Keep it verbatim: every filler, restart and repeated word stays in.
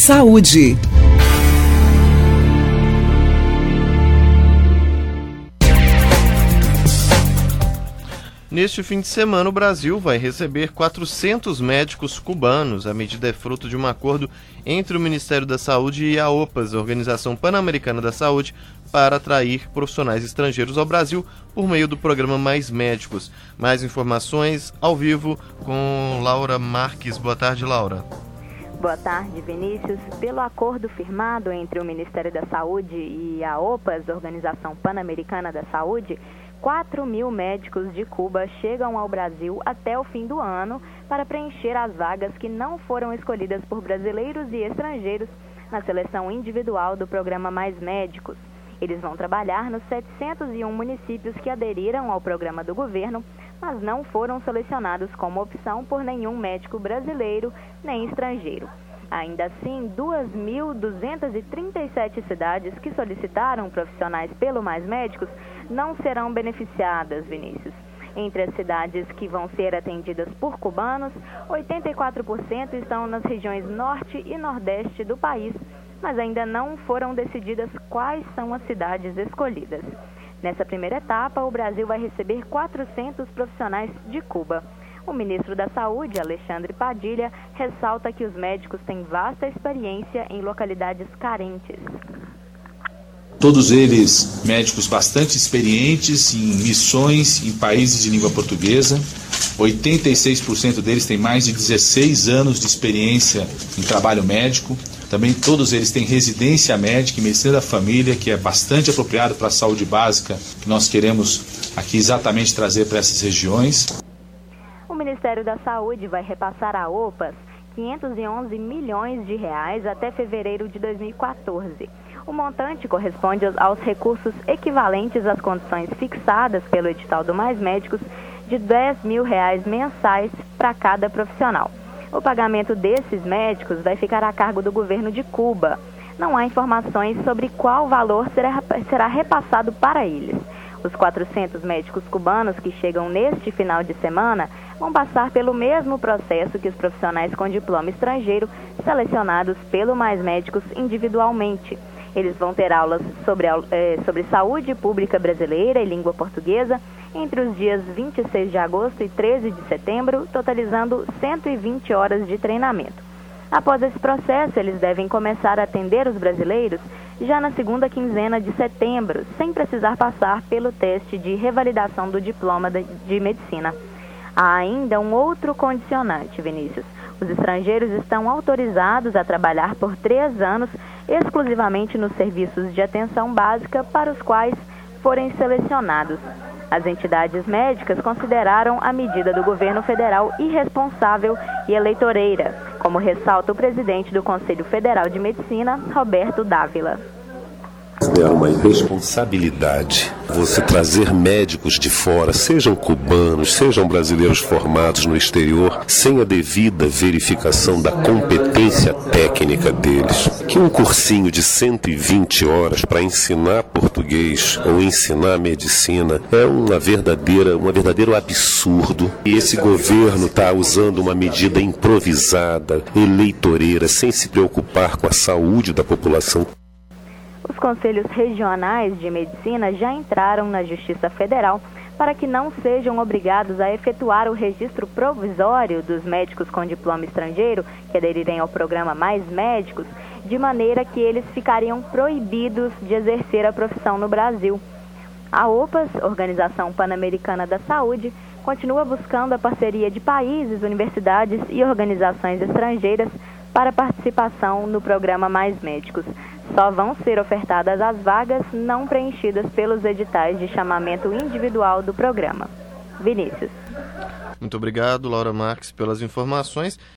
Saúde. Neste fim de semana, o Brasil vai receber quatrocentos médicos cubanos. A medida é fruto de um acordo entre o Ministério da Saúde e a OPAS, a Organização Pan-Americana da Saúde, para atrair profissionais estrangeiros ao Brasil por meio do programa Mais Médicos. Mais informações ao vivo com Laura Marques. Boa tarde, Laura. Boa tarde, Vinícius. Pelo acordo firmado entre o Ministério da Saúde e a OPAS, Organização Pan-Americana da Saúde, quatro mil médicos de Cuba chegam ao Brasil até o fim do ano para preencher as vagas que não foram escolhidas por brasileiros e estrangeiros na seleção individual do programa Mais Médicos. Eles vão trabalhar nos setecentos e um municípios que aderiram ao programa do governo, mas não foram selecionados como opção por nenhum médico brasileiro nem estrangeiro. Ainda assim, duas mil duzentas e trinta e sete cidades que solicitaram profissionais pelo Mais Médicos não serão beneficiadas, Vinícius. Entre as cidades que vão ser atendidas por cubanos, oitenta e quatro por cento estão nas regiões norte e nordeste do país, mas ainda não foram decididas quais são as cidades escolhidas. Nessa primeira etapa, o Brasil vai receber quatrocentos profissionais de Cuba. O ministro da Saúde, Alexandre Padilha, ressalta que os médicos têm vasta experiência em localidades carentes. Todos eles médicos bastante experientes em missões em países de língua portuguesa. oitenta e seis por cento deles têm mais de dezesseis anos de experiência em trabalho médico. Também todos eles têm residência médica e medicina da família, que é bastante apropriado para a saúde básica, que nós queremos aqui exatamente trazer para essas regiões. O Ministério da Saúde vai repassar à OPAS quinhentos e onze milhões de reais até fevereiro de dois mil e quatorze. O montante corresponde aos recursos equivalentes às condições fixadas pelo edital do Mais Médicos de dez mil reais mensais para cada profissional. O pagamento desses médicos vai ficar a cargo do governo de Cuba. Não há informações sobre qual valor será, será repassado para eles. Os quatrocentos médicos cubanos que chegam neste final de semana vão passar pelo mesmo processo que os profissionais com diploma estrangeiro selecionados pelo Mais Médicos individualmente. Eles vão ter aulas sobre, eh, sobre saúde pública brasileira e língua portuguesa entre os dias vinte e seis de agosto e treze de setembro, totalizando cento e vinte horas de treinamento. Após esse processo, eles devem começar a atender os brasileiros já na segunda quinzena de setembro, sem precisar passar pelo teste de revalidação do diploma de medicina. Há ainda um outro condicionante, Vinícius. Os estrangeiros estão autorizados a trabalhar por três anos exclusivamente nos serviços de atenção básica para os quais forem selecionados. As entidades médicas consideraram a medida do governo federal irresponsável e eleitoreira, como ressalta o presidente do Conselho Federal de Medicina, Roberto Dávila. É uma irresponsabilidade você trazer médicos de fora, sejam cubanos, sejam brasileiros formados no exterior, sem a devida verificação da competência técnica deles. Que um cursinho de cento e vinte horas para ensinar português ou ensinar medicina é uma verdadeira, um verdadeiro absurdo. E esse governo está usando uma medida improvisada, eleitoreira, sem se preocupar com a saúde da população. Os conselhos regionais de medicina já entraram na Justiça Federal para que não sejam obrigados a efetuar o registro provisório dos médicos com diploma estrangeiro que aderirem ao programa Mais Médicos, de maneira que eles ficariam proibidos de exercer a profissão no Brasil. A OPAS, Organização Pan-Americana da Saúde, continua buscando a parceria de países, universidades e organizações estrangeiras para participação no programa Mais Médicos. Só vão ser ofertadas as vagas não preenchidas pelos editais de chamamento individual do programa. Vinícius. Muito obrigado, Laura Marques, pelas informações.